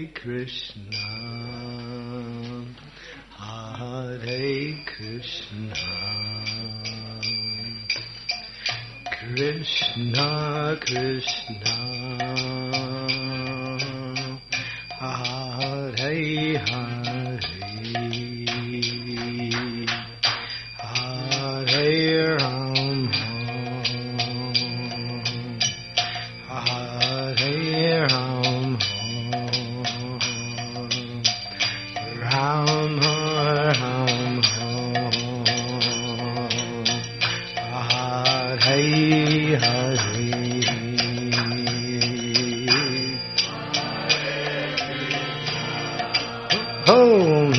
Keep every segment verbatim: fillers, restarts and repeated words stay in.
Krishna, Hare Krishna, Krishna Krishna, Hare Hare, Hare Rama, Hare Rama, Rama Rama, Hare Hare. Oh,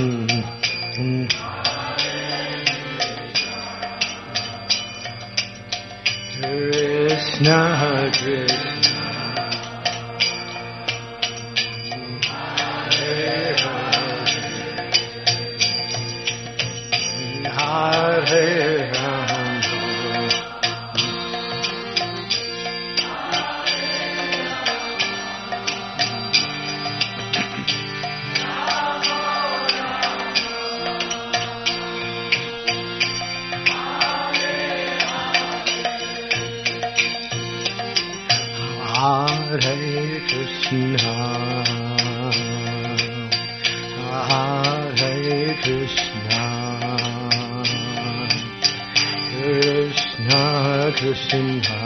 Krishna Krishna, Hare Hare, Hare Rama, Hare Krishna, Hare Krishna, Krishna Krishna,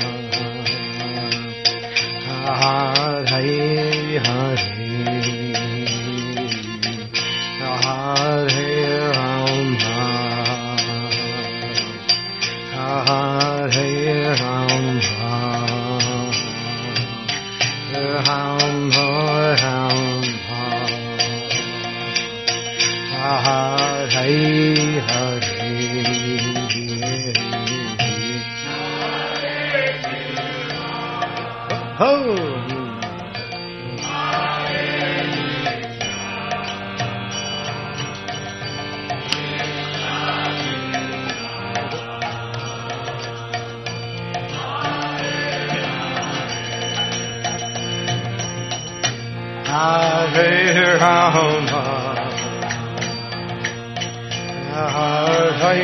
Hare Hare, Hare Rama, Hare Rama, Rama Rama, Hare Hare. Oh. Hare Rama, Hare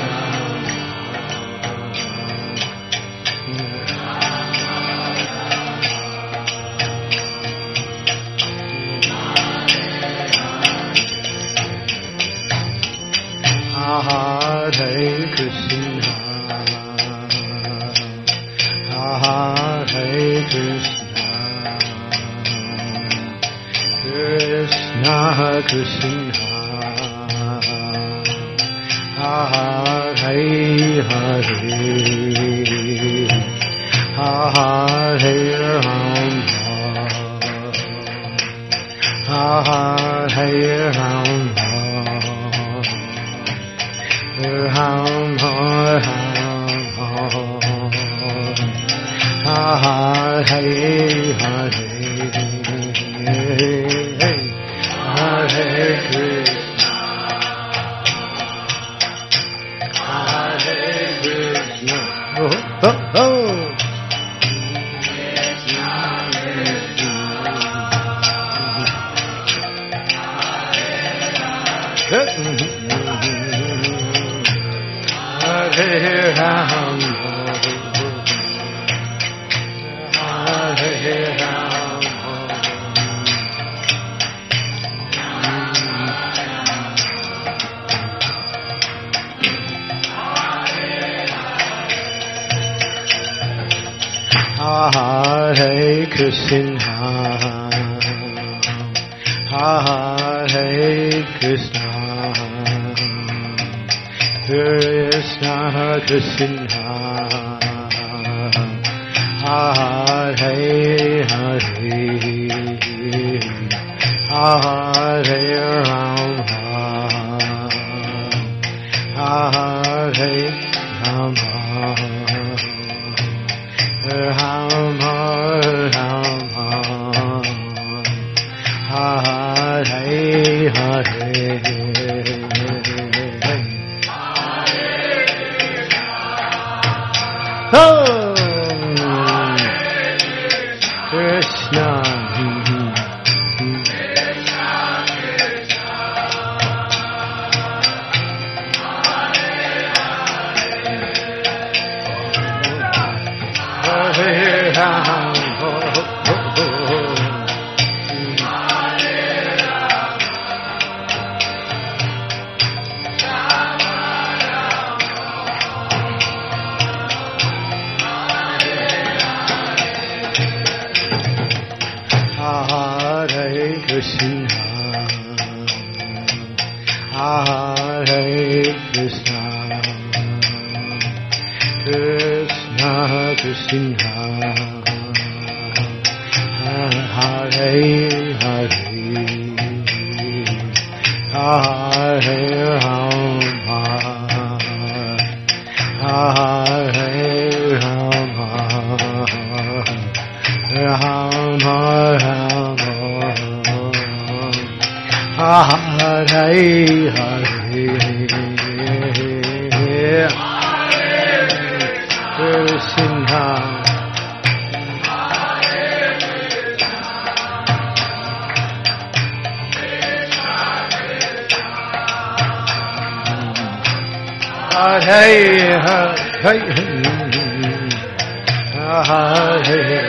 Hare Krishna, Hare Krishna, Krishna Krishna, Hare Hare, Hare Rama, Hare Rama, Rama Rama, Hare Hare, Hare Krishna, Hare Krishna, oh, oh, oh. Hare Rama, Hare Rama, Hare Krishna, Hare Krishna, Krishna Krishna, Hare Hare, Hare Rama, Hare Rama, Rama Rama, Hare Hare. Oh, Krishna, Krishna, Hare Krishna, Krishna Krishna, Hare Hare, Hare Rama, Hare Rama, Rama Rama, Hare Hare, Krishna, Hare Hare, Hare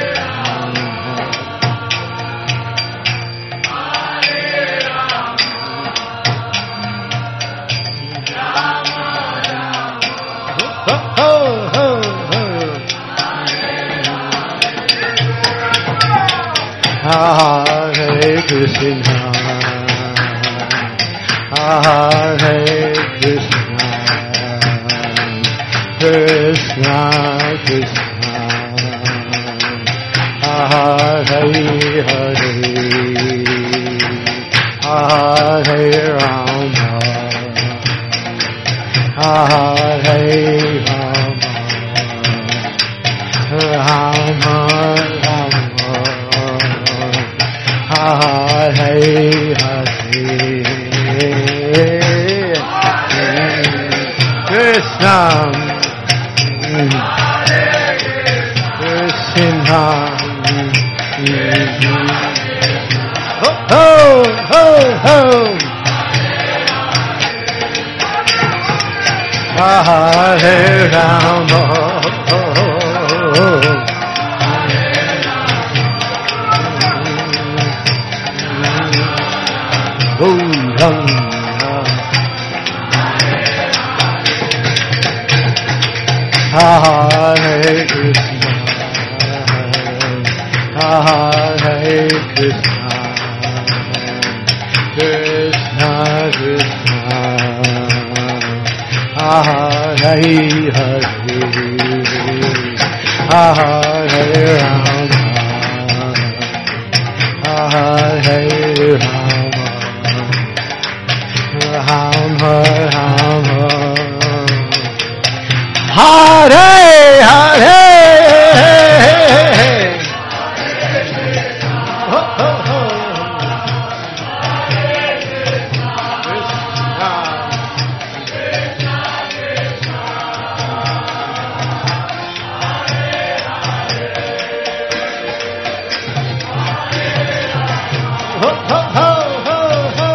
Hare Krishna, Hare Krishna, Krishna Krishna, Hare Hare, Hare Rama, Hare Rama, Rama Rama, Hare Hare, Krishna, Krishna, ho ho ho ho, Hare Rama, Hare Krishna, Hare Krishna, Krishna Krishna, Hare Hare, Hare Rama, Hare Rama, Rama Rama, Hare Hare, ho, ho, ho. Ho, ho, ho, ho, ho.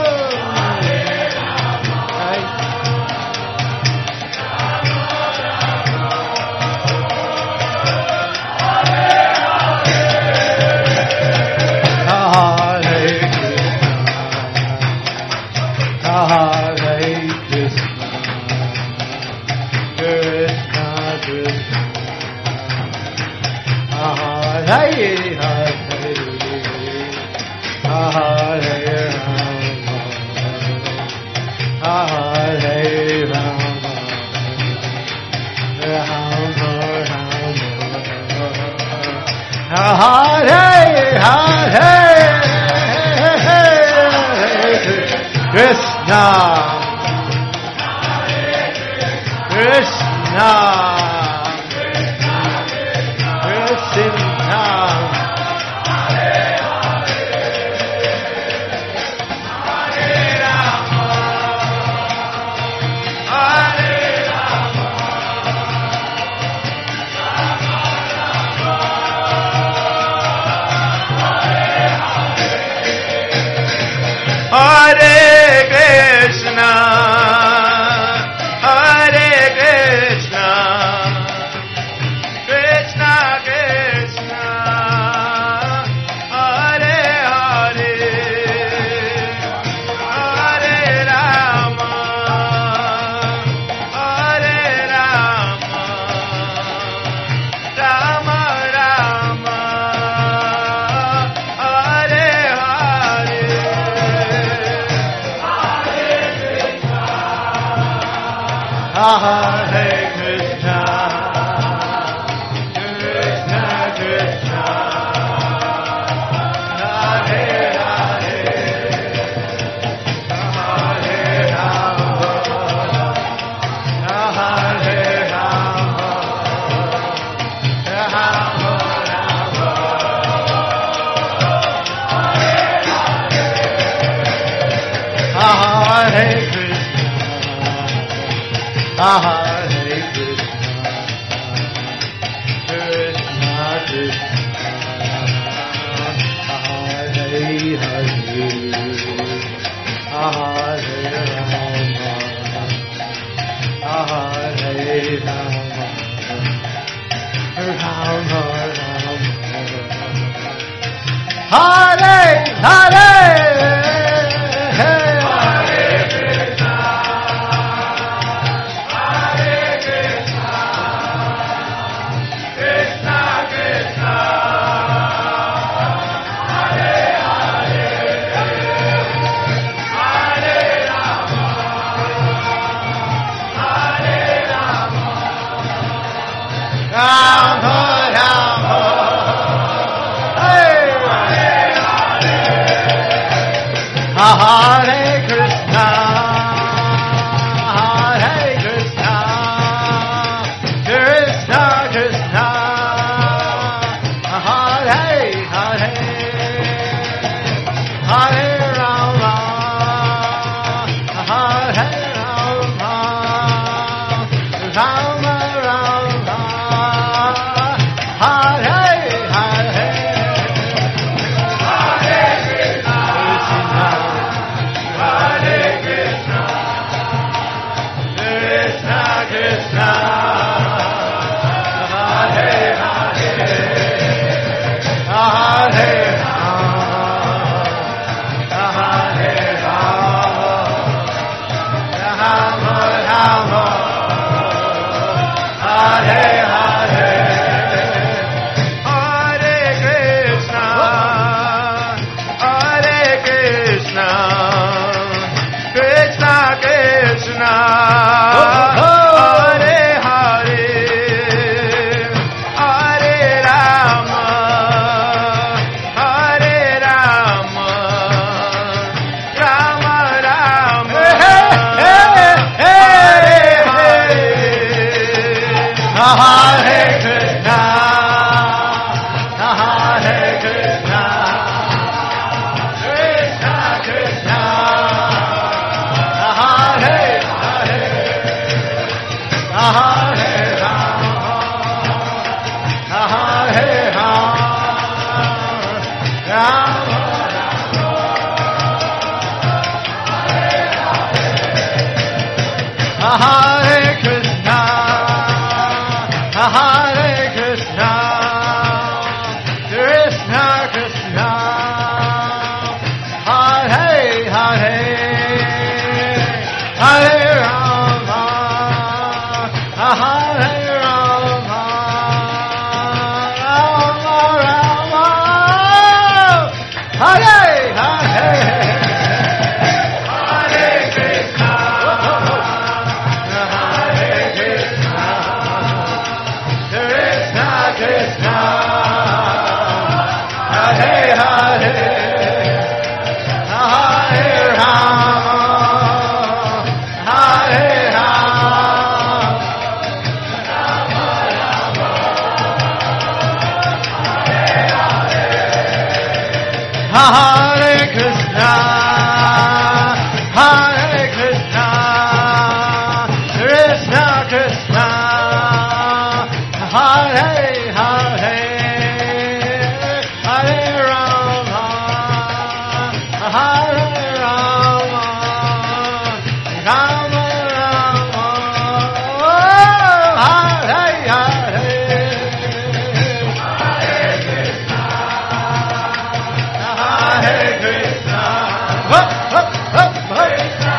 Krishna, Krishna, Krishna, Hare Krishna, Hare Krishna, Krishna Krishna, Hare Hare, Hare Rama, Hare Rama, Rama Rama, Hare Krishna, Hare Krishna, Krishna Krishna, Hare Hare, Hare Rama, Hare Rama, Rama Rama, Hare Hare. Rama Rama, Hare Krishna, Hare Krishna, Krishna Krishna, Hare Hare, Hare Rama, Hare Rama, Rama Rama, Hare Hare, Hare Krishna, Hare Krishna, Krishna Krishna, Hare Hare, Hare Rama, Hare Rama, Rama Rama, Hare Hare, Hare Krishna, Hare Krishna, Krishna Krishna, Hare Hare, Hare Rama, Hare Rama, Rama Rama, Hare Hare, Hare Krishna, Hare Krishna, Krishna Krishna, Hare Hare, Hare Rama, Hare Rama, Rama Hare Krishna, Hare Krishna, Krishna Krishna, Hare Hare, Hare Rama, Hare Rama, Rama Rama, Hare Hare, Hare Krishna, Hare Krishna, Krishna Krishna, Hare Hare, Hare Rama, Hare Rama, Rama Rama, Hare Krishna, Hare Krishna, Krishna Krishna, Hare Hare, Hare Rama, Hare Rama, Rama Rama, Hare Hare, Hare Krishna, Hare Krishna, Hare Krishna,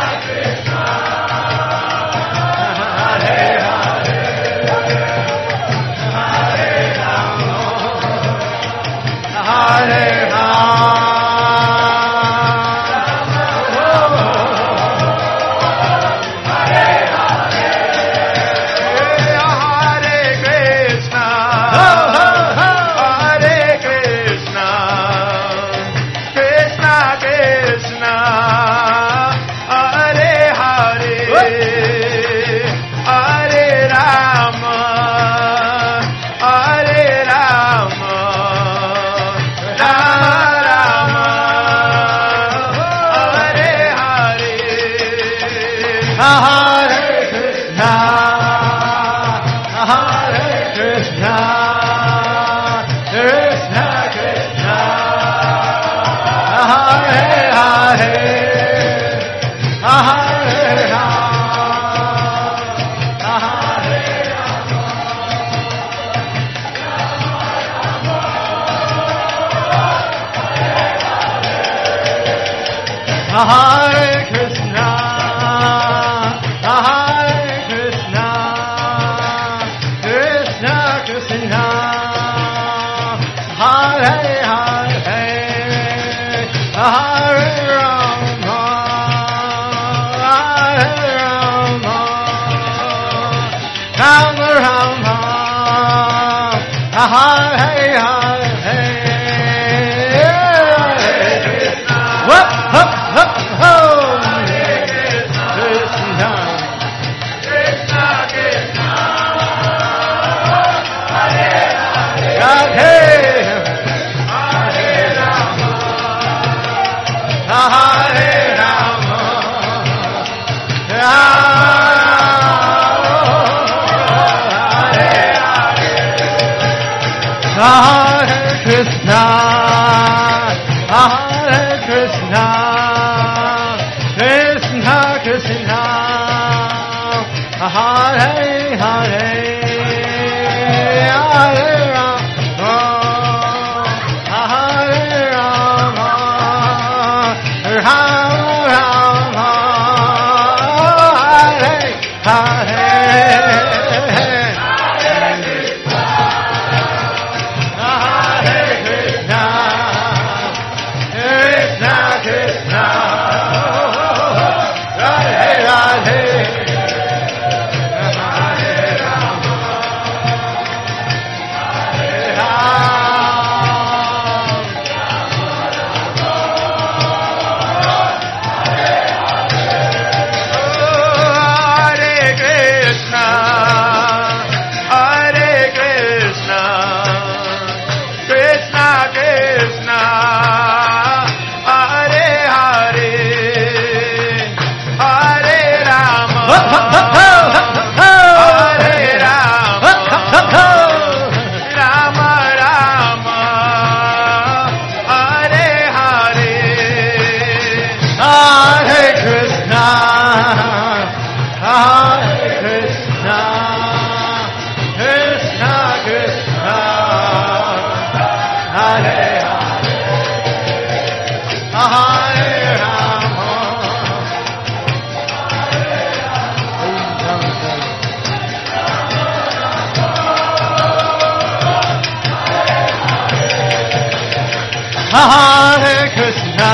Hare Krishna,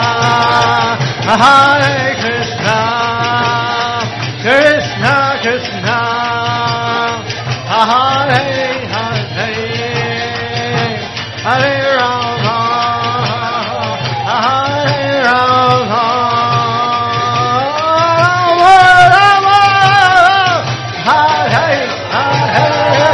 Hare Krishna, Krishna Krishna, Hare Hare, Hare Rama, Hare Rama, Rama Rama, Hare Hare.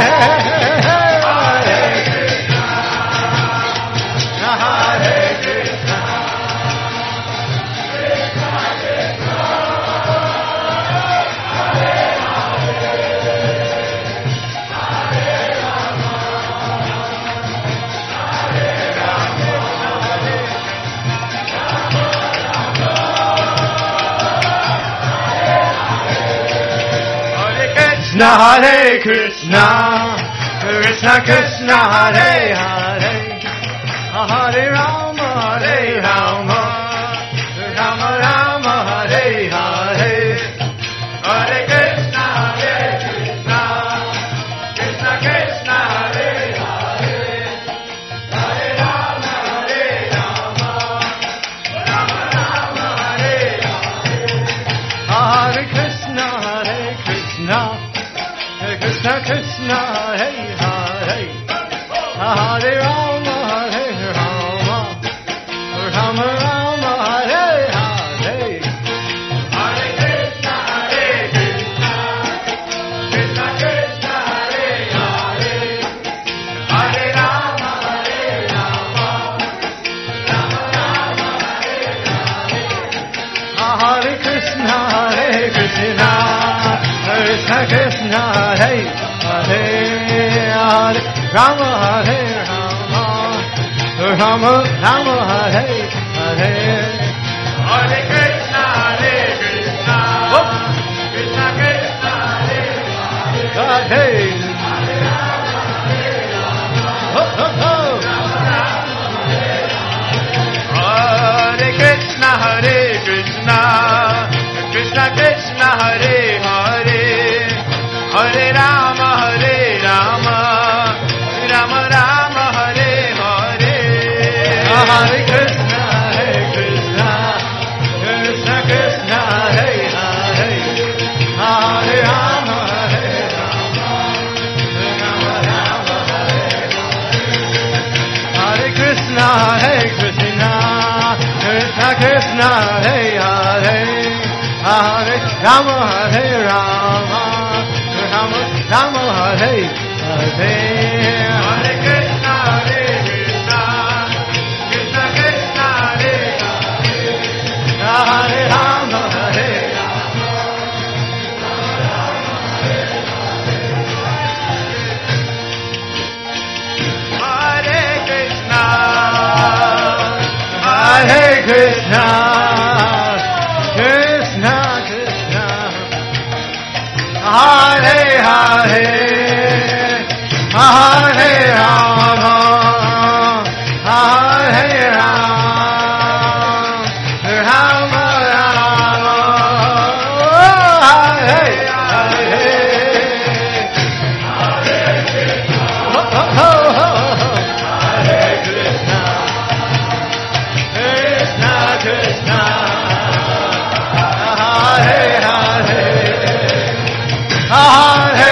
Hare Krishna, Krishna Krishna, Hare Hare, Hare Rama, Hare Rama, Rama Rama, Hare Hare, Hare Krishna, Hare Krishna, Krishna Krishna, Hare Hare, Hare Rama, Hare Rama, Rama Rama, Hare Hare, Hare Krishna, Hare Krishna, Krishna Krishna, Hare Hare, Hare Rama, Hare Rama, Rama Rama, Hare Hare, Hare Krishna, Hare Krishna, Krishna Krishna, Hare Hare, Hare Rama, Hare Rama, Rama Rama, Hare Hare, Hare Krishna, Hare Krishna. Krishna, Krishna Krishna, Hare Hare, Hare Rama, Hare Rama, Rama Rama, Hare Hare, Hare Krishna, Hare Krishna, Krishna Krishna, Hare Hare. Hare Krishna, Hare Krishna, Krishna Krishna, Hare Hare, Hare Rama, Hare Rama, Rama Rama, Hare Hare. Hare Krishna, Hare Krishna, Krishna Krishna, Hare Hare, Hare Rama, Hare Rama, Rama Rama, Hare Hare. Hare Krishna, Hare Krishna, Krishna Krishna, Hare Hare, Hare Rama, Hare Rama, Rama Rama, Hare Hare. Hare Krishna, Hare Krishna, Krishna Krishna, Hare Hare, Hare Rama, Hare Rama, Hare Krishna, Hare Krishna, Krishna Krishna, Hare Hare, Hare Rama, Hare Rama, Rama Rama, Hare Hare. Oh, oh, oh, oh. Hare Krishna, Krishna Krishna, Hare Hare, Hare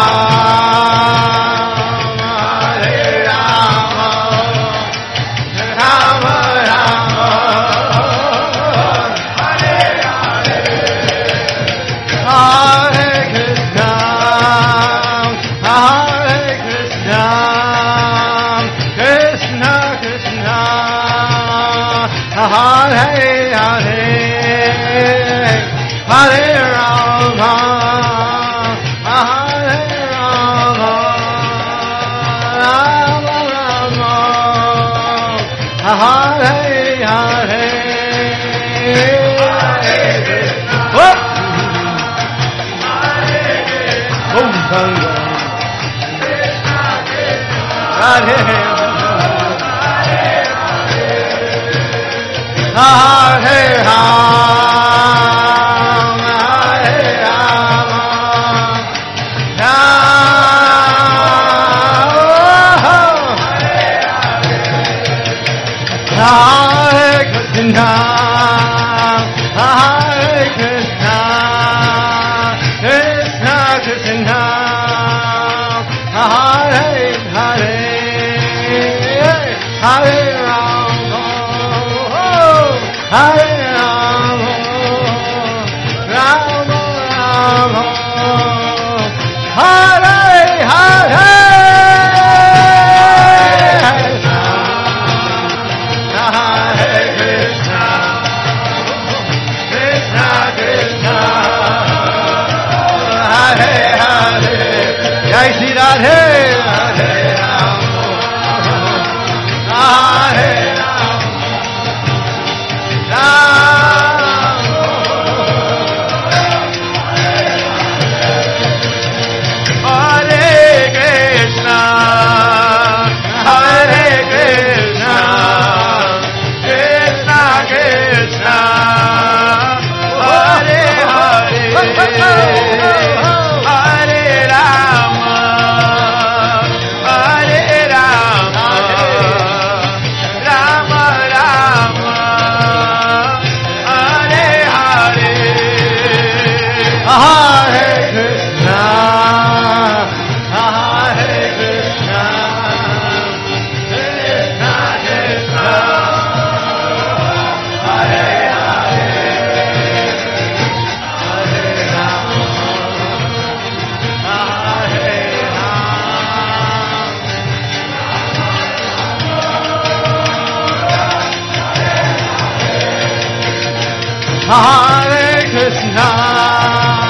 Rama, Hare Rama, Rama Rama, Hare Hare. Hare Krishna, Hare Krishna, Krishna Krishna, Hare Hare, Hare Rama, Hare Rama, Rama Rama, Hare Hare. Oh! Om Ganga, Radhe, Hare Rama, Hare Rama, Hare Krishna, Hare Krishna, Krishna Krishna, Hare Hare, Hare Rama, Hare Rama, Rama Rama, Hare Hare. Hare Krishna, Krishna Krishna, Hare Hare, Jai Shri Radhe, Hare Rama, Hare Rama, Rama, Hare Krishna, Hare Krishna, Krishna Krishna, Hare Hare, Hare Rama, Hare Rama, Rama Rama, Hare Hare, Hare Krishna, Hare Krishna, Krishna Krishna, Hare Hare, Hare Rama, Hare Rama, Hare Krishna.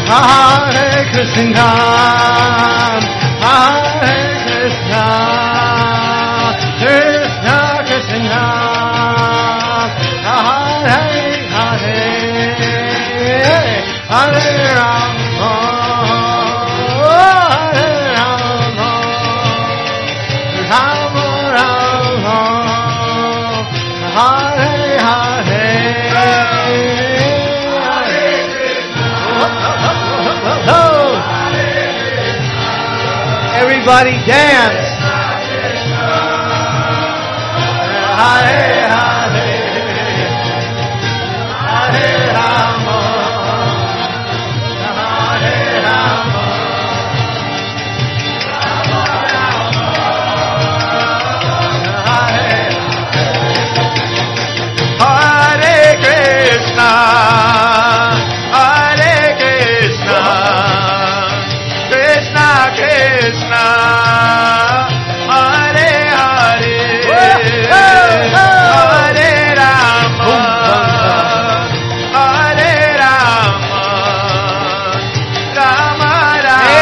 Hare Krishna, Hare Krishna, Krishna Krishna, Hare Hare, Hare Rama, Hare Rama, Rama Rama, Hare Hare. Everybody dance. Hare Hare, Hare Rama, Hare Rama, Rama Rama, Hare Hare Krishna, Hare Krishna, Krishna Krishna, Hare Hare, Hare Rama, Hare Rama, Rama Rama,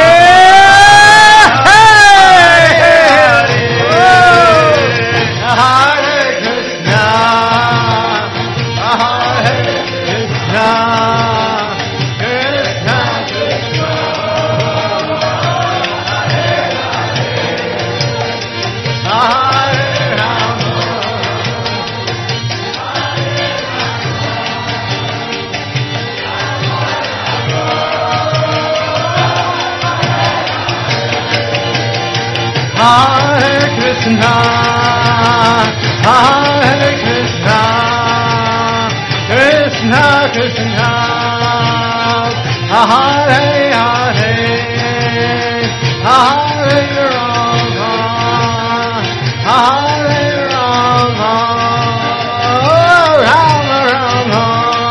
Hare Hare, Hare Krishna, Hare Krishna, Hare Krishna, Hare Krishna, Krishna Krishna, Hare Hare, Hare Rama, Hare Rama, Rama Rama,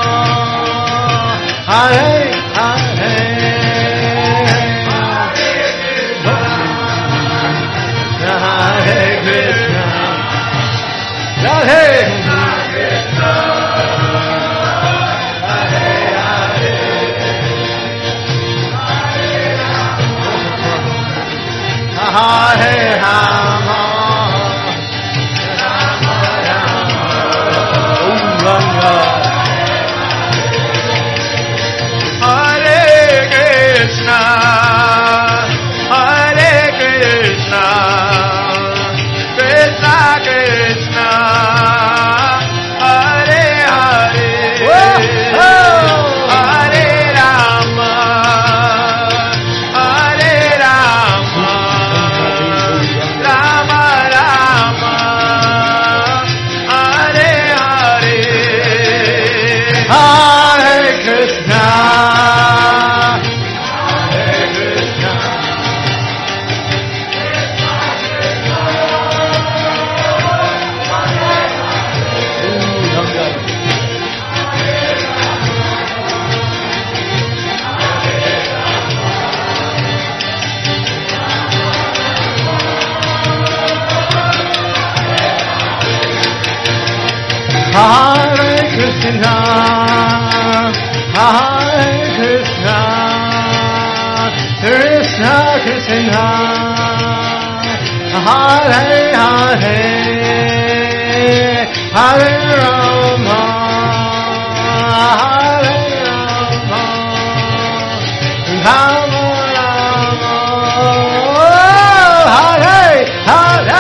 Hare Hare. Hare Krishna, Radhe Krishna, Hare Hare, Hare Rama, Rama Rama, Om Rama, Hare Krishna, Hare Krishna, Krishna Krishna, Hare Hare, Hare Rama, Hare Rama, Rama Rama, Hare Hare, Hare Krishna, Hare Krishna. Hare Krishna, Hare Krishna, Krishna Krishna, Hare Hare, Hare Rama, Hare Rama, Rama Rama, Hare Hare.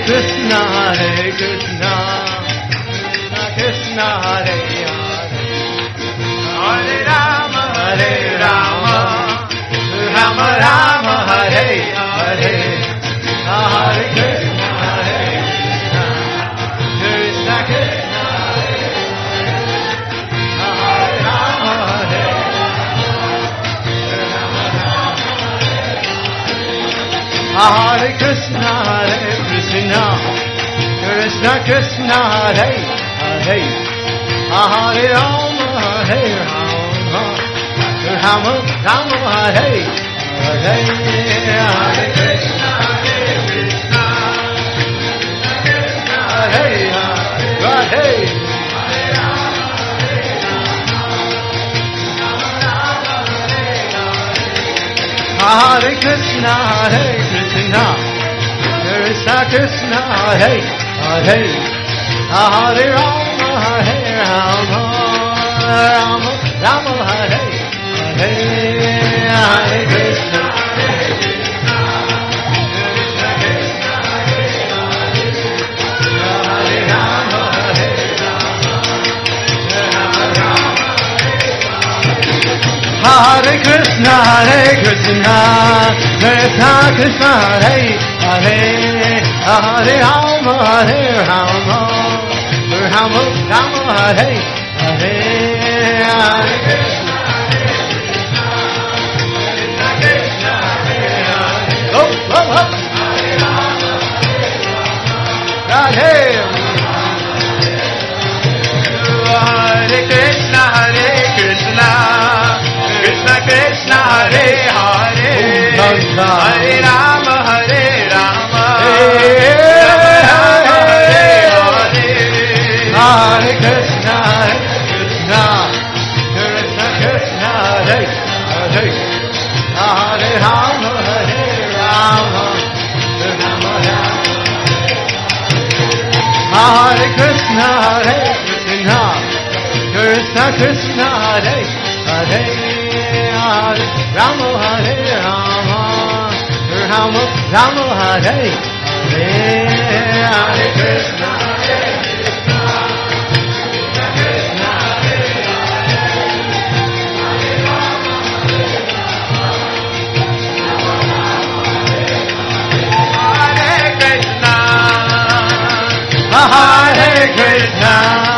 Krishna, Hare Krishna, Krishna Krishna, Hare Hare, Hare Rama, Hare Rama, Rama Rama, Hare Hare, Hare Krishna, Hare Krishna, Krishna Krishna, Hare Rama, Hare Hare Krishna, Hare Krishna, Krishna Krishna, Hare Hare, Hare Rama, Hare Rama, Rama Rama, Hare Hare, Hare Krishna, Hare Krishna, Krishna Hare Hare, Hare Rama, Hare Krishna, Hare Krishna, Krishna Krishna, Hare Hare, Hare Rama, Hare Rama, Rama Rama, Hare Hare, Hare Krishna, Hare Krishna, Krishna Krishna, Hare Hare, Hare Rama, Hare Rama, Rama Rama, Hare Krishna, Hare Krishna, Krishna Krishna, Hare Hare, Hare Rama, Hare Rama, Rama Rama, Hare Hare, Hare Krishna, Krishna Krishna, Hare Hare, oh oh oh, Hare Rama, Radhe, Hare Krishna, Hare Krishna, Krishna Krishna, Hare Hare, Hare Rama, Hare Rama, Rama Rama, Hare Hare, Hare Krishna, Krishna, Krishna Krishna, Hare Hare, Hare Rama, Hare Rama, Rama Rama, Hare Krishna, Hare Krishna, Krishna Krishna, Hare Hare, Hare Rama, Hare Rama, Rama Rama, Hare Hare, Hare Krishna, Hare Krishna, Krishna Krishna, Hare Hare, Hare Rama, Hare Rama, Hare Krishna,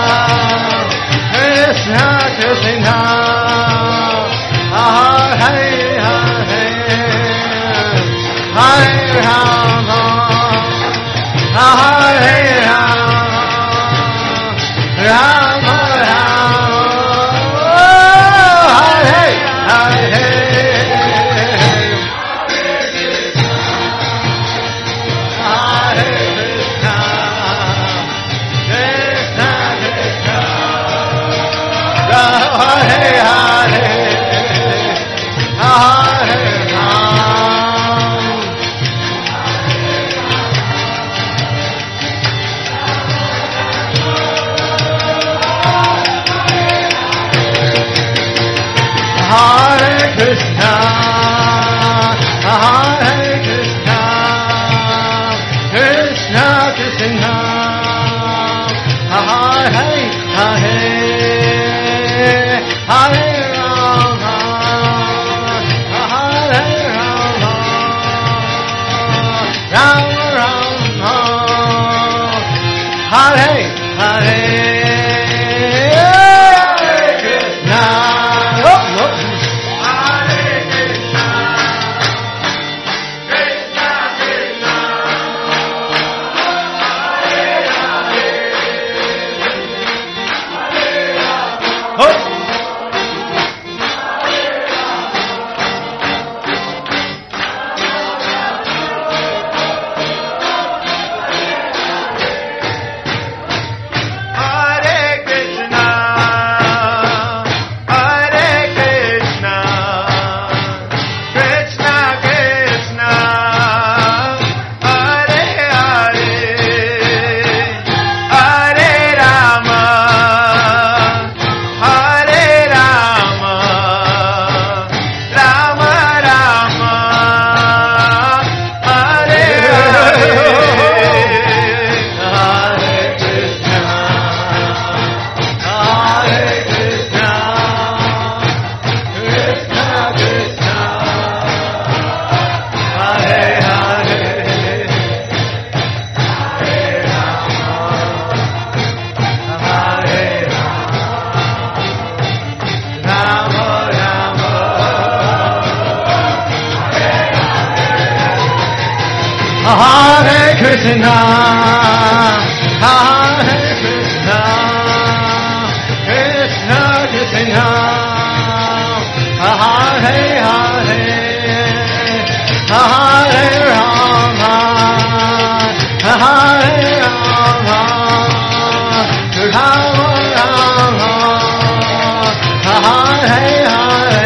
Krishna Krishna, Hare Hare, Hare Rama, Hare Rama, Rama Rama, Hare Hare, Hare Krishna, Krishna Krishna, Hare Hare, Hare Ram, Hare Krishna, Hare Krishna, Krishna Krishna, Hare Hare, Hare Rama, Hare Rama, Rama Rama, Hare Hare, Hare Krishna, oh, oh. Hare Krishna, Krishna Krishna, Hare Hare, Hare Rama, oh. Hare Krishna, Hare Krishna, Krishna Krishna, Hare Hare, Hare Rama, Hare Rama, Rama Rama, Hare Hare,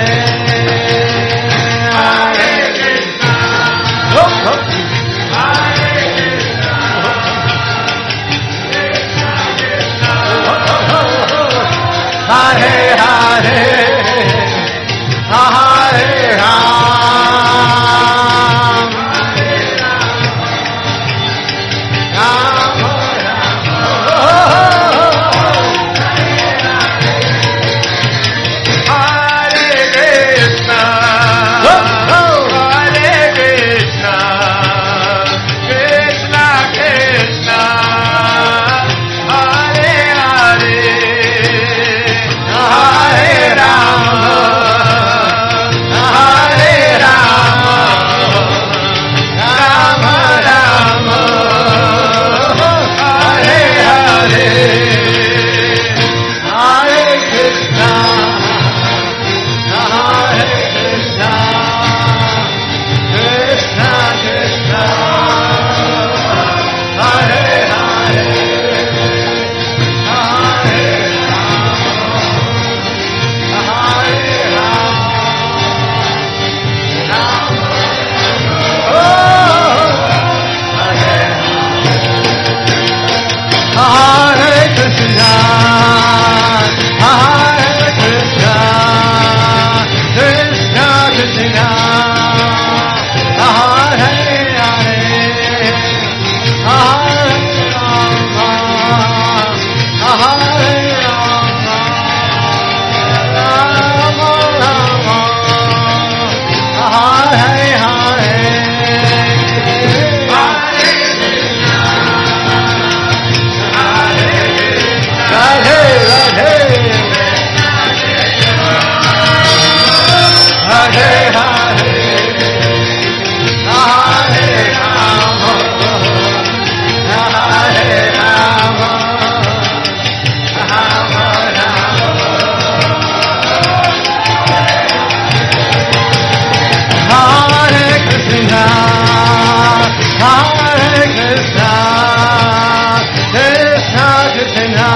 Hare Krishna, oh, oh. Hare Hare, Hare Ram, Ram Ram, Hare Krishna, Hare Krishna, Krishna Krishna, Hare Hare. Hare Rama, Hare Rama, Rama Rama, Hare Hare, Hare Krishna, Hare Krishna, Krishna Krishna, Hare Hare, Hare Hare Krishna, Hare Krishna, Krishna Krishna, Hare Hare, Hare Rama, Hare Rama, Rama Rama, Hare Hare, Radhe Radhe, Radhe Radhe, Hare Rama, Hare Rama, Rama Rama, Hare Krishna, Hare Krishna, Krishna Krishna,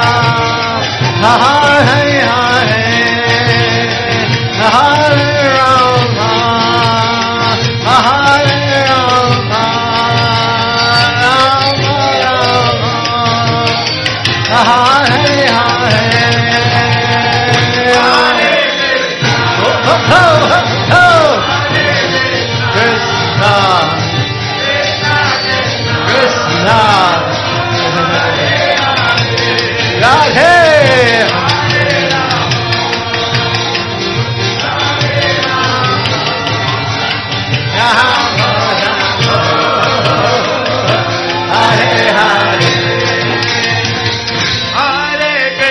Hare Hare, Hare Rama, Hare Rama, Rama Rama, Hare Hare, Hare Krishna, oh, oh, oh, oh. Krishna, Krishna, Radhe, Hare Hare, Hare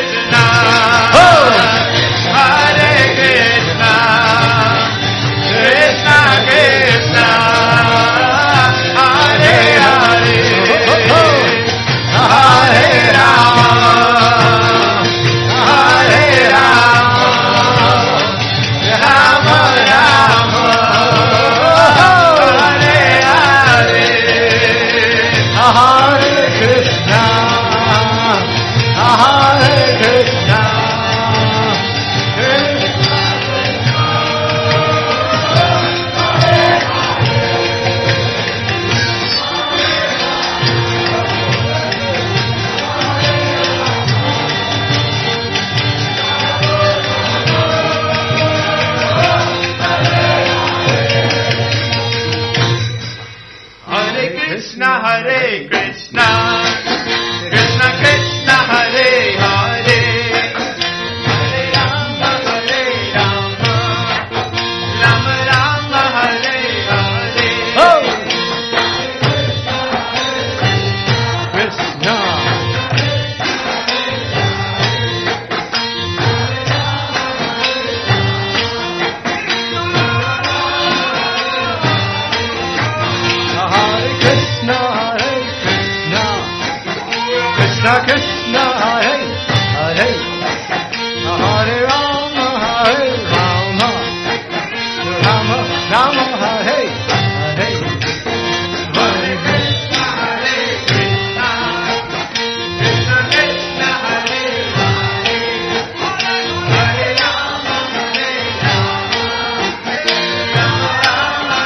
Krishna, Hare Hare, Hare Rama, Hare Rama, Rama Rama, Hare Hare, Hare Krishna, Hare Krishna, Krishna Krishna, Hare Hare, Hare Rama, Hare Rama,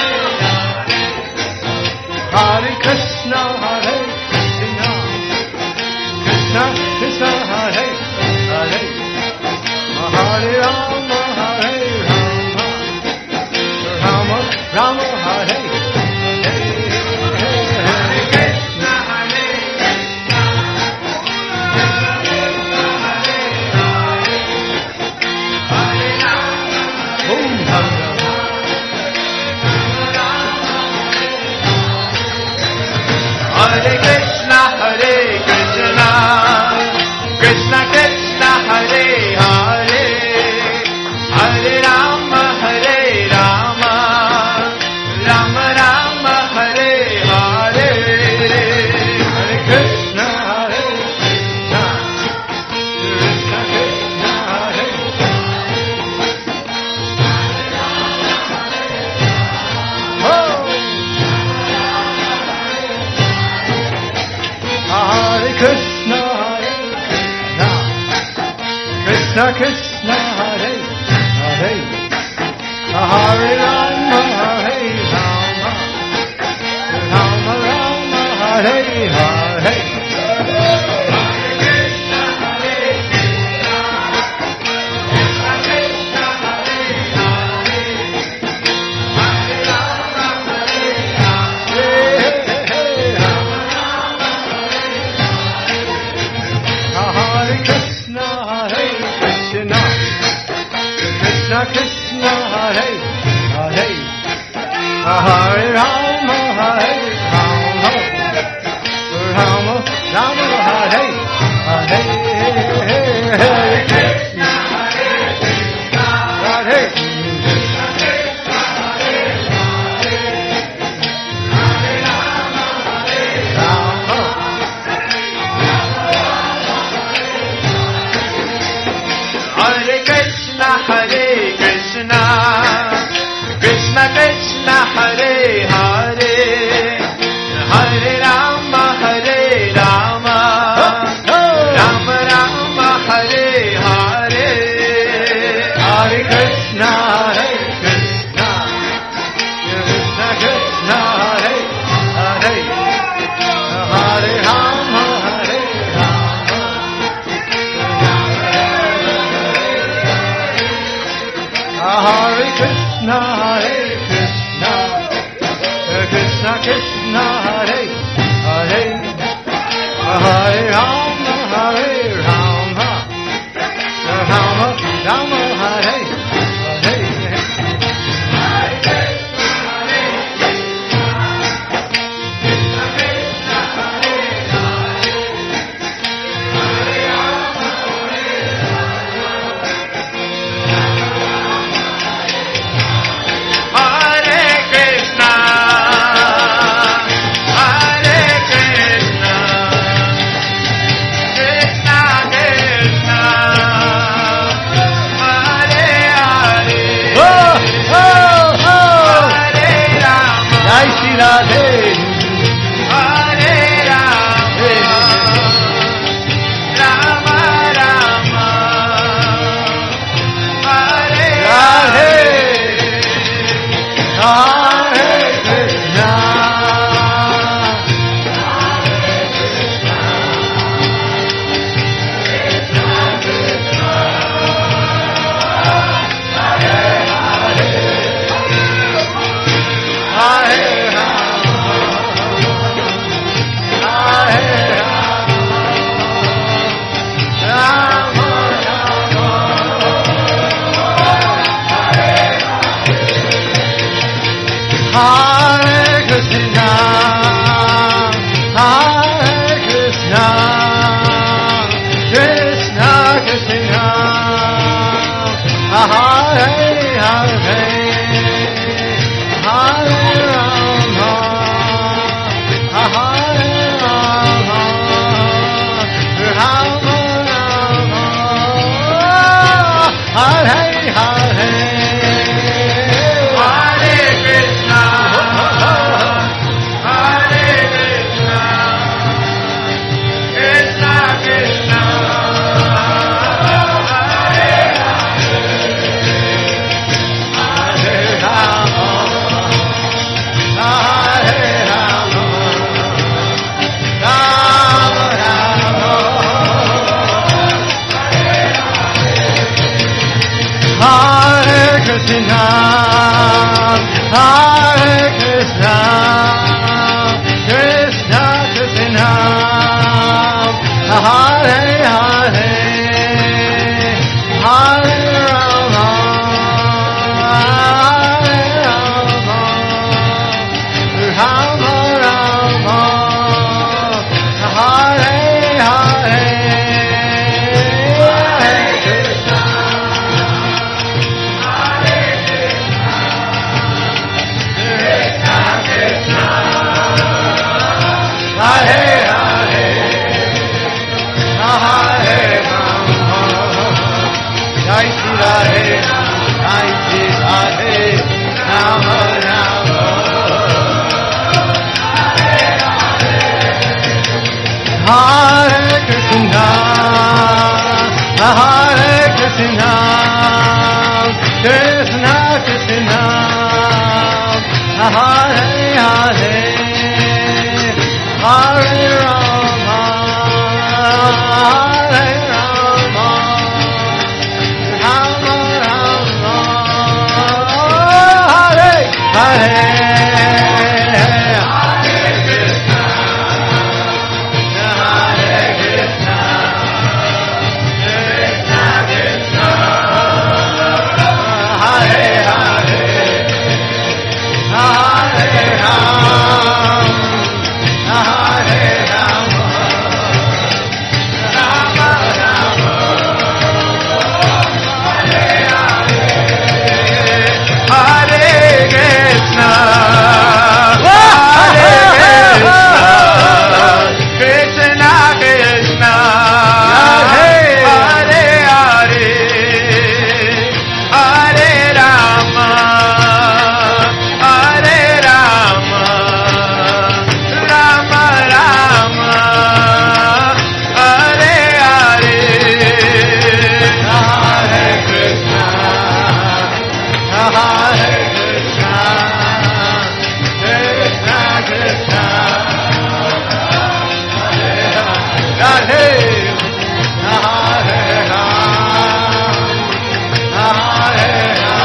Hare Krishna, Hare Krishna, Krishna Krishna, Hare Hare, Hare Rama, Hare Rama, Rama Rama, Hare Hare, Hare Krishna, Hare Krishna, Hare Rama, Om Hare Hare Krishna, Hare Krishna, Krishna Krishna, Hare Hare, Hare Rama, Hare Rama, Rama Rama, Hare Hare, Hare Krishna, Hare Krishna, Krishna Krishna, Hare Oh! Hare Krishna, Hare Krishna, Krishna Krishna, Hare Hare, Hare Rama, Hare Rama, Rama Rama, Hare Hare, Hare Krishna, Hare Krishna, Krishna Krishna, Hare Hare, Hare Rama, Hare Rama, Hare Krishna, Hare Krishna, Krishna Krishna, Hare Hare, Hare Rama, Hare Rama, Rama Rama, Hare Hare, Hare Krishna, Hare Krishna, Hare Krishna, Krishna Hare Hare, Hare Rama, Hare Rama, Hare Krishna, Hare Krishna, Krishna Krishna, Hare Hare, Hare Rama, Hare Rama, Rama Rama, Hare Hare, Hare Krishna, Hare Krishna, Krishna Krishna, Hare Hare, Hare Rama, Hare Rama, Hare Krishna, Hare Krishna, Krishna Krishna, Hare Hare, Hare Rama, Hare Rama, Rama Rama, Hare Hare, Hare Krishna, Hare Krishna, Krishna Krishna, Hare Hare, Hare Rama, Hare Hare Krishna, Hare Krishna, Hare Krishna, Krishna Krishna, Hare Hare, Hare Rama, Hare Rama, Rama Rama, Hare Hare, Hare Krishna, Hare Hare, Hare Rama, Jai Shri Radhe, Jai Shri Radhe, Rama Rama, Hare Krishna, Hare Krishna, Krishna Krishna, Hare Hare, Hare Rama, Hare Rama, Rama Rama, Hare Hare, Hare Krishna, Hare Krishna, Krishna Krishna, Hare Hare, Hare Rama, Hare Rama, Rama Rama, Hare Hare, Hare Krishna, Hare Krishna, Krishna Krishna, Hare Hare, Hare Rama, Hare Rama, Rama Rama, Hare Hare, Hare Krishna, Hare Krishna, Krishna Krishna, Radhe, Hare Rama, Hare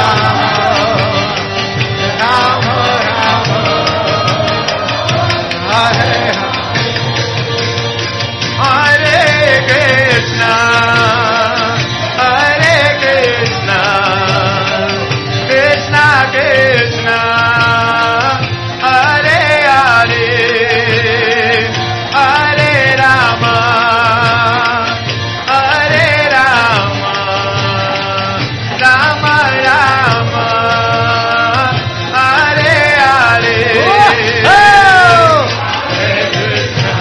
Rama, Rama Rama, Hare Hare Krishna, Hare Krishna, Krishna Krishna, Hare Hare, Hare Rama, Hare Rama, Rama Rama, Hare Hare, Hare Krishna,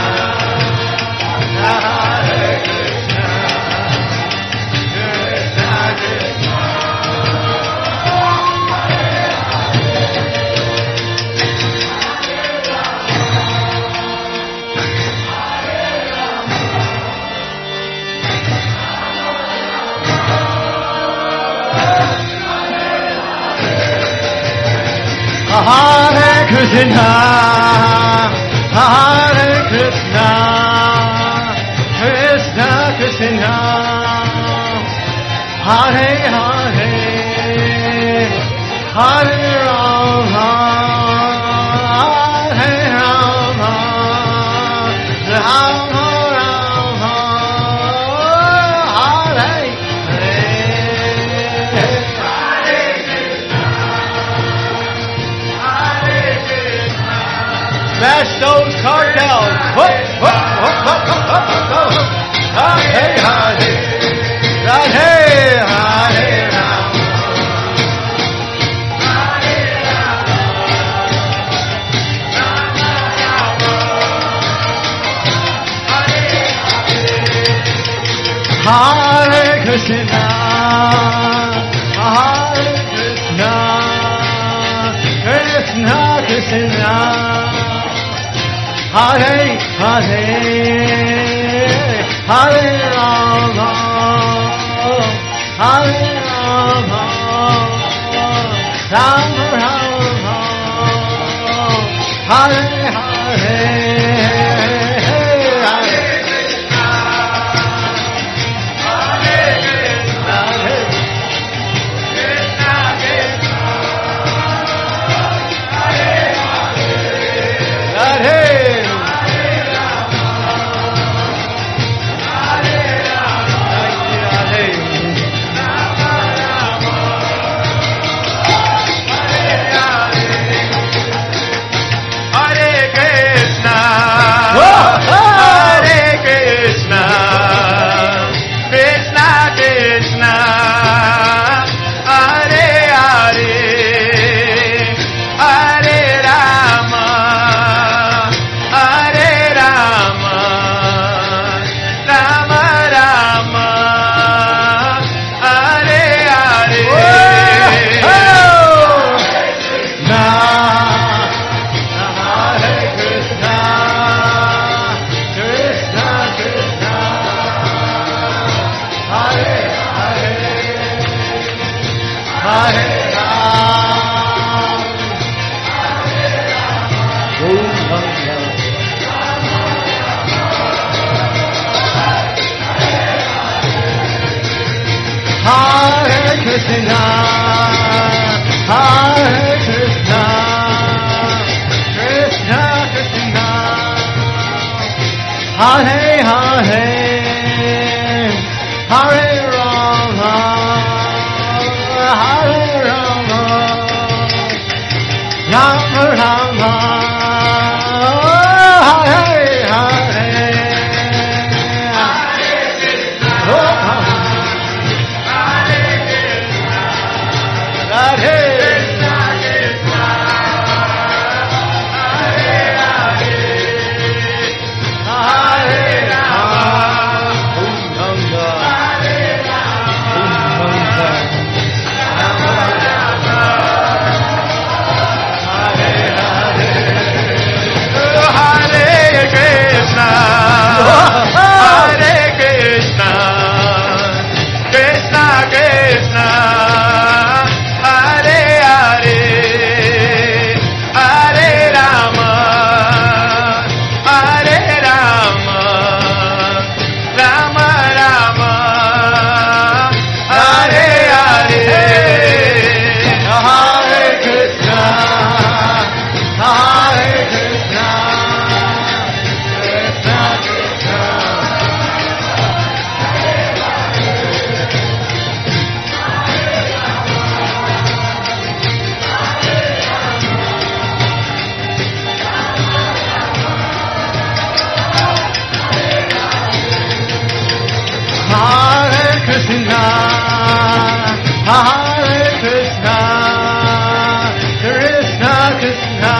Hare Krishna, Krishna Krishna, Hare Krishna, Hare Krishna, Krishna Krishna, Hare Hare, Hare Rama, Hare Rama, Rama Rama, Hare Hare, smash those cartels. Whoop, whoop, whoop, whoop, whoop, whoop, whoop. Hare Hare, Radhe, Hare Rama, Hare Krishna, Hare Krishna, Krishna Krishna, Hare Hare, Hare Rama, Hare Rama, Rama Rama, Hare Hare, Hare Krishna, Hare Krishna, Krishna Krishna, Hare Rama, Hare Rama, Rama Rama, Hare Hare, Hare Krishna, Hare Krishna, Radhe Krishna Krishna, Hare Hare, Hare Rama, Om Ganga, Om Ganga, Rama Rama, Hare Hare, Hare Krishna, Hare Krishna, Krishna Krishna, Hare Hare, Hare Rama, Hare Rama, Rama Rama, Hare Hare, Hare Krishna, Hare Krishna, Krishna Krishna, Hare Krishna, Hare Krishna, Krishna Krishna,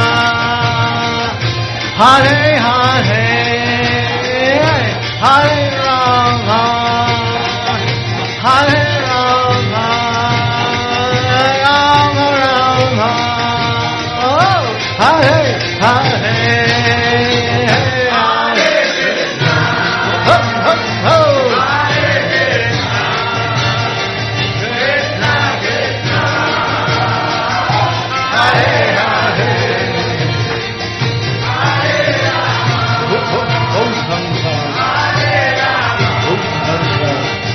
Hare Hare, Hare Rama, Hare Rama, Rama Rama, oh, Hare Hare, Hare Krishna, oh, oh, oh. Krishna Krishna, Hare Hare, Hare Rama, Om Ganga, Hare Rama, Om Ganga,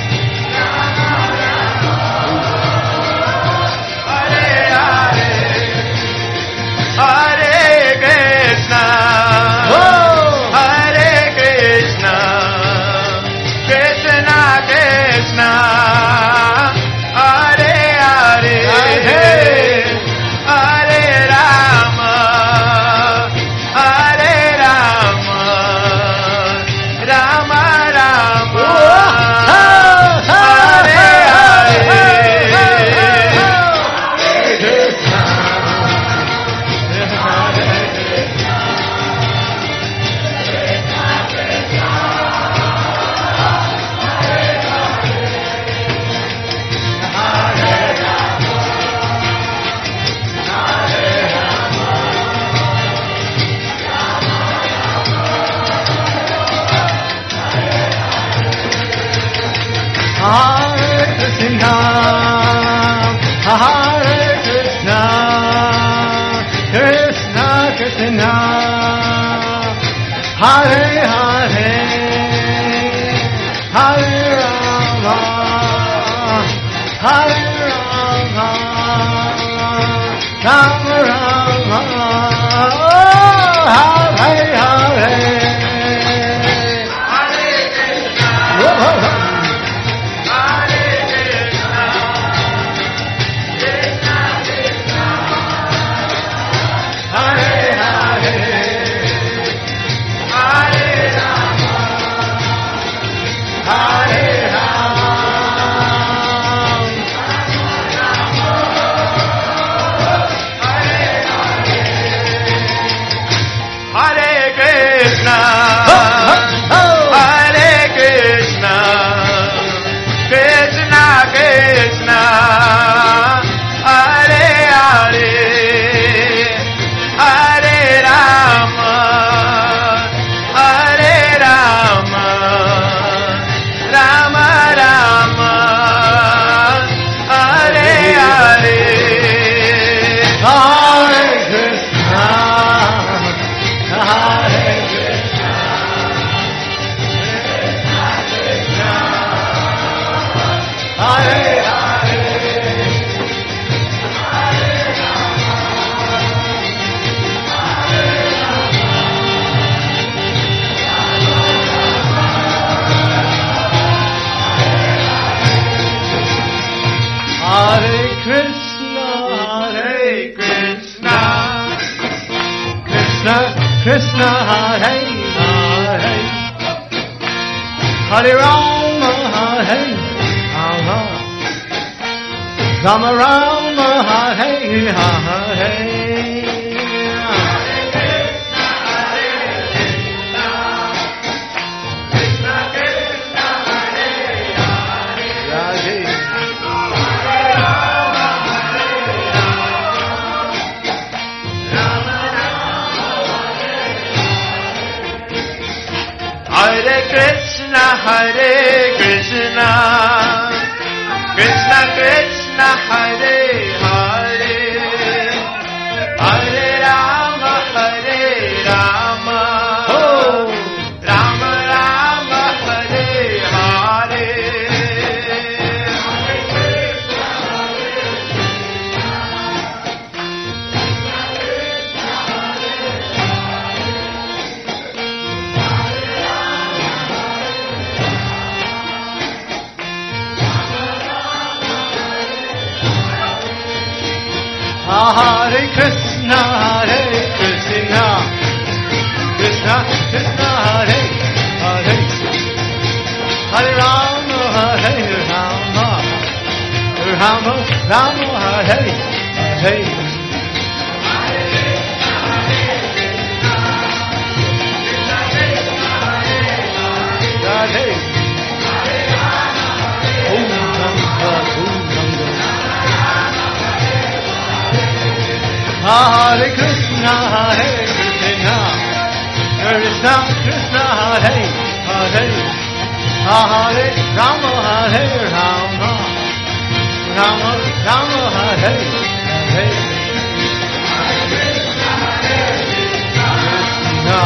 Hare Hare, Hare Krishna, Hare Krishna, Krishna Krishna, Hare Hare, Hare Rama, Hare Rama, Rama Rama, Hare Hare, Hare Krishna, Hare Krishna, Hare Krishna, Krishna Krishna, Hare Hare, Hare Rama, Hare Rama, Rama Rama, oh, Hare Hare, Hare Krishna, oh, oh, oh. Hare Hare, Hare Rama, Hare Rama, Hare Hare Rama, Hare Rama, Rama Rama, Hare Hare. Hare Krishna, Hare Krishna, Krishna Krishna, Hare Hare, Hare Rama, Hare Rama, Oh, Rama Rama, Hare Hare. Hare Krishna, Hare Krishna, Krishna Krishna, Hare Hare, Hare Rama, Hare Rama, Rama Rama, Hare Hare. Radhe, Om Namo, Om Namo. Hare Krishna, Hare Krishna, Krishna Krishna, Hare Hare, Hare Rama, Hare Rama, Rama Rama, Hare Hare. Krishna.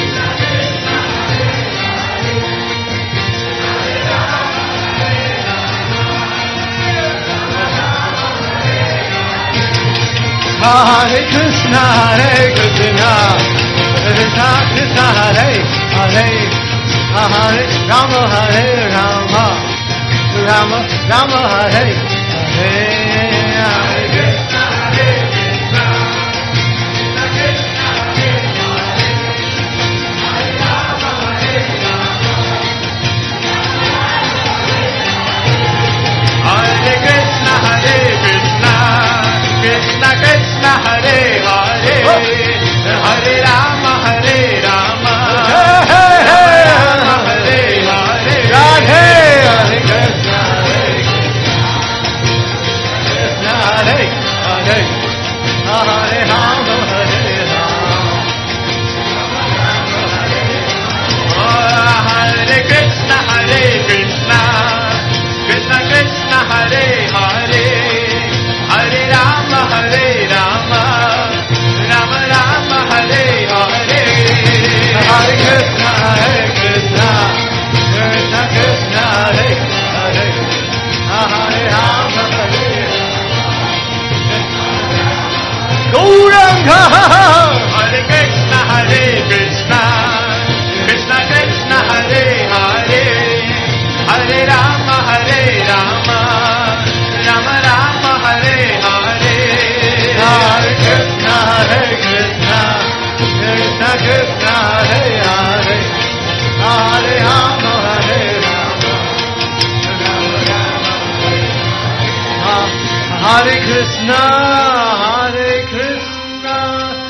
Hare Krishna, Hare Krishna, Krishna Krishna, Hare Hare, Hare Rama, Hare Rama, Rama Rama, Hare Hare. Hare Krishna, Hare Krishna, Krishna Krishna, Hare Rama, Hare Rama. Hare Krishna, Hare Krishna, Krishna Krishna, Hare Hare, Hare Rama, Hare Rama, Rama Hare Hare. Radhe, Hare Krishna, Hare Krishna, Hare Hare, Hare Rama, Hare Rama. Hare Krishna, Hare Krishna, Krishna Krishna, Hare Hare, Hare Rama, Hare Rama, Rama Rama, Hare Hare. Hare Krishna, Hare Krishna, Krishna Krishna, Hare Hare, Hare Rama, Hare Rama. Gauranga. Hare Krishna, Hare Krishna, Krishna Krishna, Hare Hare, Hare Rama, Hare Rama, Rama Rama, Hare Hare. Hare Krishna, Hare Krishna, Krishna Krishna, Hare Hare, Hare Rama, Hare Rama, Rama Rama, Hare Hare. Hare Krishna, Hare Krishna.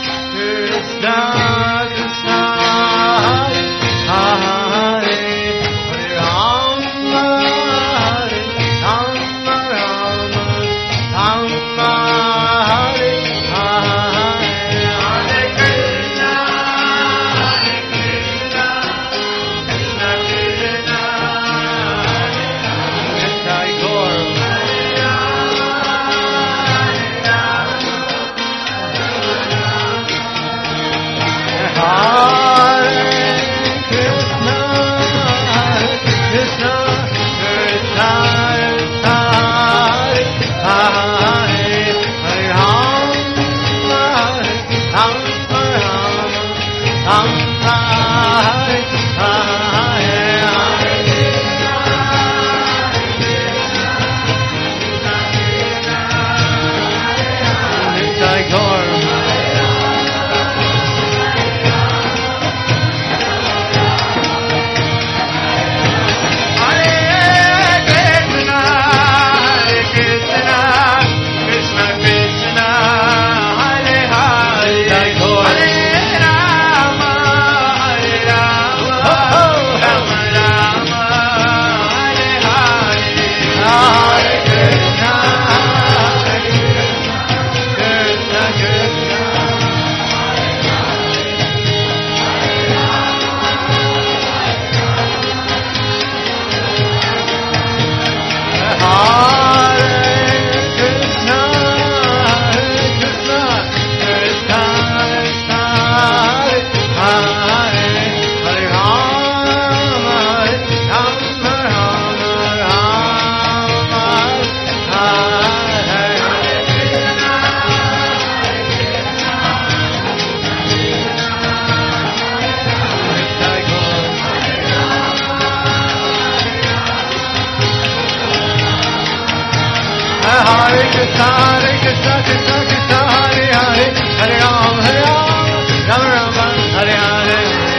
Krishna, Hare Krishna, Krishna Krishna, Hare Hare, Hare Ram, Hare Ram, Ram Rama, Hare Hare.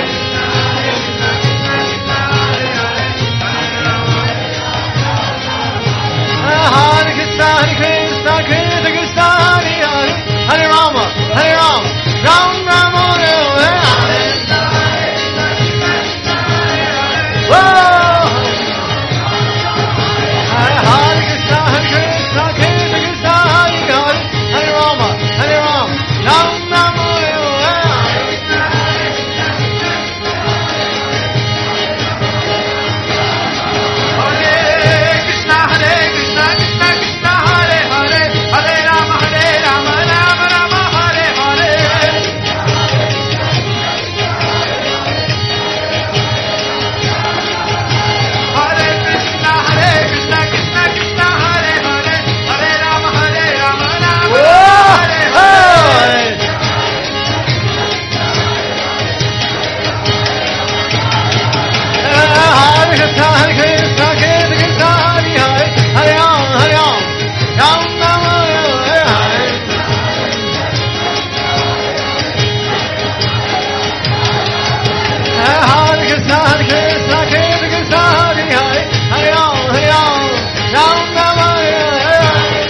Hare Krishna, Hare Krishna, Krishna Krishna, Hare Hare, Hare Rama, Hare Ram, Ram Rama, Hare Hare. Whoa! Hare Krishna, Hare Krishna, Krishna Krishna, Hare Hare, Hare Rama, Hare Ram, Ram Rama, Hare Hare. Krishna, Hare Krishna, Krishna Krishna, Hare Hare, Hare Rama, Hare Rama, Rama Rama, Hare Hare. Hare Krishna, Hare Krishna, Krishna Krishna, Hare Hare, Hare Rama, Hare Rama, Rama Rama, Hare Hare. Hare Krishna, Hare Krishna, Krishna Krishna, Hare Hare, Hare Ram, Hare Ram, Ram Rama, Hare Hare. Hare Krishna, Hare Krishna, Krishna Krishna, Hare Hare, Hare Ram, Hare Ram, Ram Rama, Hare Hare.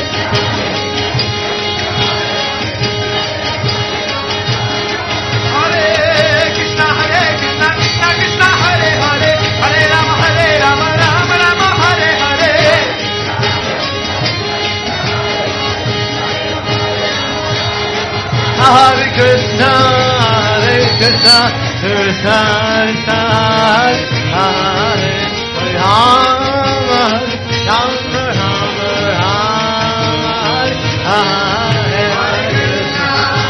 Hare Krishna, Hare Krishna, Krishna Krishna, Hare Hare, Hare Rama, Hare Rama, Rama Rama, Hare Hare. Hare Krishna, Hare Krishna, Krishna Krishna, Hare Hare, Rama, Rama Rama, Hare Hare Krishna.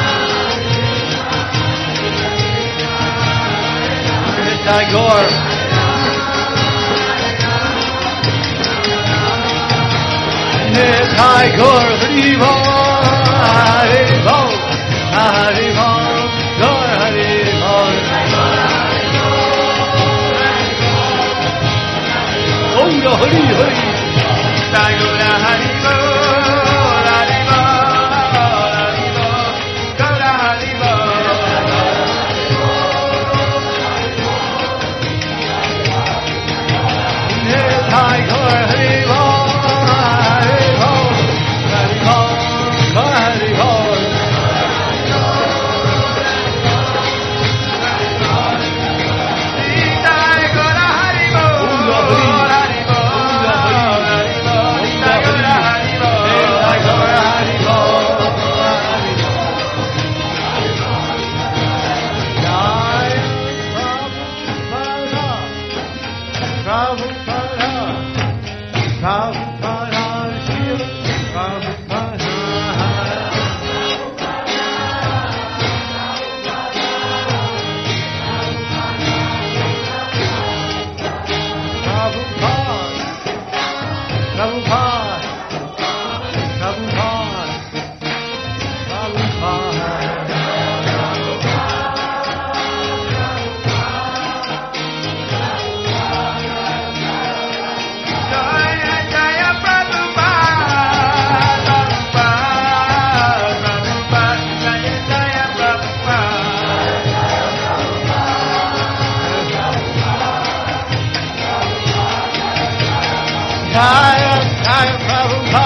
Krishna Gaur. Nitai Gaur, Hari Bol, Hari Bol, Hari Bol, Gaur Hari Bol. Oh, the Hari Hari. Gaura Hari Bol, Hari Bol, Hari Bol, Gaura Hari Bol. Nitai Gaur, Hari Bol, Hari Bol, Hari Bol, Gaur Hari Bol. Nitai Gaura Hari Bol, Hari Bol, Hari Bol, Nitai Gaura Hari Bol. Nitai Gaur, Hari Bol, Hari Bol. Jai Prabhupada, Prabhupada, Prabhupada, Shiva, Prabhupada. Prabhupada, Prabhupada, Prabhupada, Jaya Jaya Prabhupada, Prabhupada, Prabhupada, Jaya Jaya Prabhupada. Jaya, Jaya Prabhupada.